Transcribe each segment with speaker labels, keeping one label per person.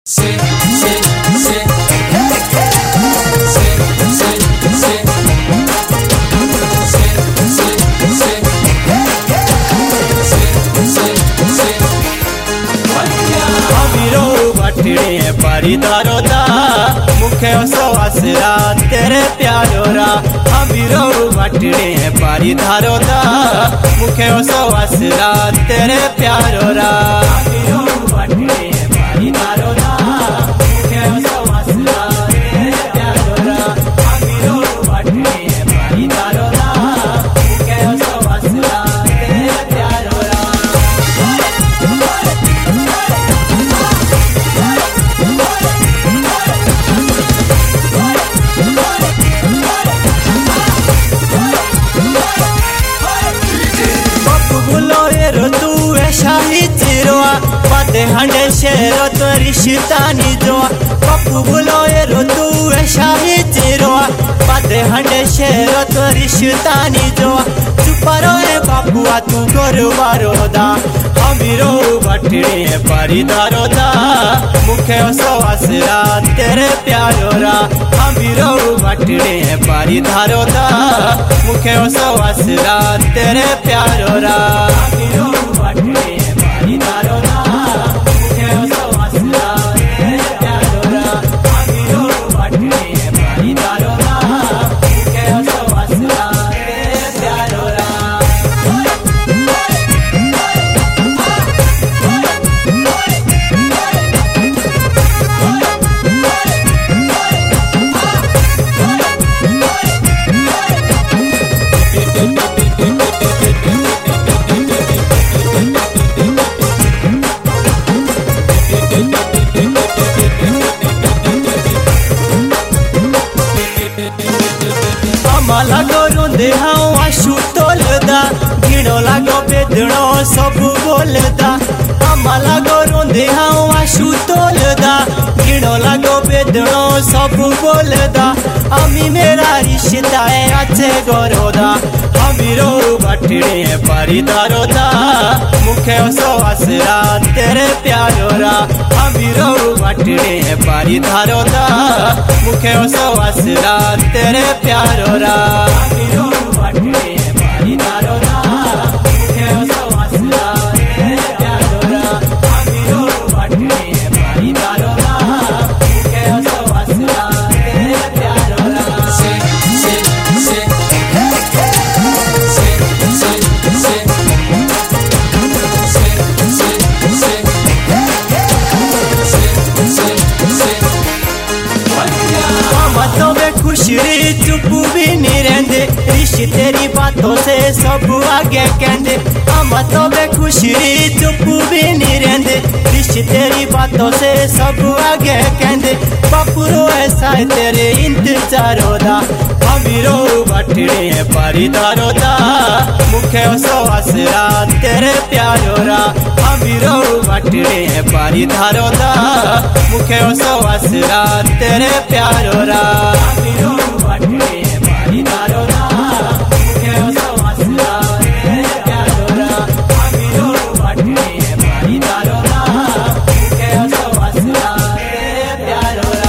Speaker 1: परिदारोदा मुखे सवासरा तेरे प्यारोरा अमीरो बटड़े परिदारोदा मुखे सवासरा तेरे प्यारोरा अमीरो बटड़े परिदारोदा मुखे सवासरा तेरे प्यारोरा अमीरो बटड़े परिदारोदा मुखे सवासरा तेरे प्यारोरा शाही चिरोआ पाते हंडे शेरो तो रिश्ता निजोआ पप्पू बोलो ये रोतू है शाही चिरोआ पाते हंडे शेरो तो रिश्ता निजोआ चुपारो है बापुआ तू गोरवारोदा अमीरो बटड़े परिदारोदा मुखे सवासरा तेरे प्यारोरा अमीरो बटड़े परिदारोदा मुखे सवासरा तेरे प्यारोरा अमीरो बटड़े परिदारोदा मुखे सवासरा तेरे प्यारोरा अमीरो बटड़े परिदारोदा मुखे सवासरा तेरे प्यारोरा लागो रोंदे हाँ आशु तोलदा गिणो लागो बेदणो सब बोलदा अम्मा लागो रोंदे हाँ आशु तोलदा गिणो लागो बेदणो सब बोलदा अमी मेरा रिश्ता है अच्छे गोरोदा अमीरो बटड़े परिदारोदा मुखे सवासरा तेरे प्यारोरा अमीरो बटड़े परिदारोदा मुखे सवासरा तेरे प्यारोरा अमीरो बटड़े परिदारोदा मुखे सवासरा तेरे प्यारोरा अमीरो बटड़े परिदारोदा मुखे सवासरा तेरे प्यारोरा खुशरी चुप भी नहीं रहते रिश्ते तेरी बातों से सब आगे कहते हम तो बे खुशरी चुप भी नहीं रहते रिश्ते तेरी बातों से सब आगे कहते बापुरो ऐसा है तेरे इंतजार होदा अमीरो बटड़े परिदारोदा मुखे सवासरा तेरे प्यारोरा अमीरो बटड़े परिदारोदा मुखे सवासरा तेरे प्यारोरा अमीरो बटड़े परिदारोदा मुखे सवासरा तेरे प्यारोरा अमीरो बटड़े परिदारोदा मुखे सवासरा तेरे प्यारोरा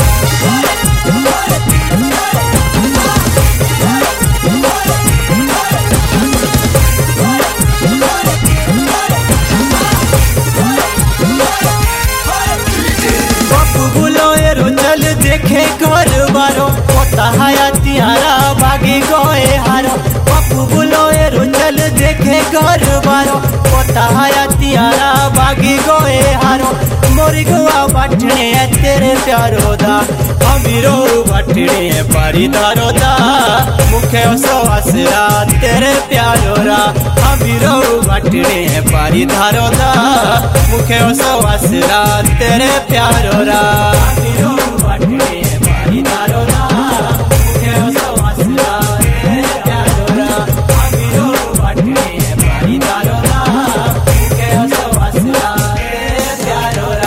Speaker 1: देखे घर बारो पोता हाया तिहारा बागी गोए हारो पप्पू बोलो ए रोचल देखे घर बारो पोता हाया तिहारा बागी गोए हारो मोरी गोवा बटड़े तेरे प्यारोदा अमीरो बटड़े परिदारोदा मुखे सवासरा तेरे प्यारोरा अमीरो बटड़े परिदारोदा मुखे सवासरा तेरे प्यारोरा अमीरो बटड़े परिदारोदा मुखे सवासरा तेरे प्यारोरा अमीरो बटड़े परिदारोदा मुखे सवासरा तेरे प्यारोरा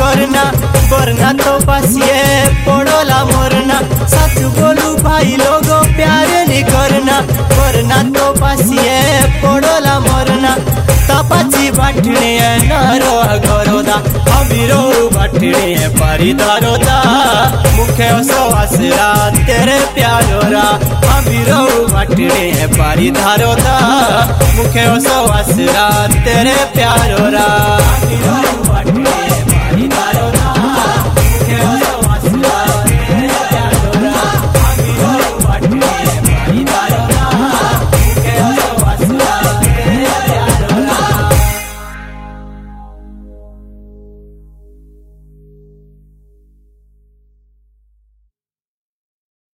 Speaker 1: करना वरना तो पासिए पड़ोला मरना। सच बोलू भाई लोगों प्यार नहीं करना वरना तो पासिए पड़ोला मरना। तपाची बाटणे नारो गरोदा अमीरो बाटणे पारी दारोदा मुखे सवासरा तेरे प्यारोरा अमीरो बाटणे पारी दारोदा मुखे सवासरा तेरे प्यारोरा अमीरो बाटणे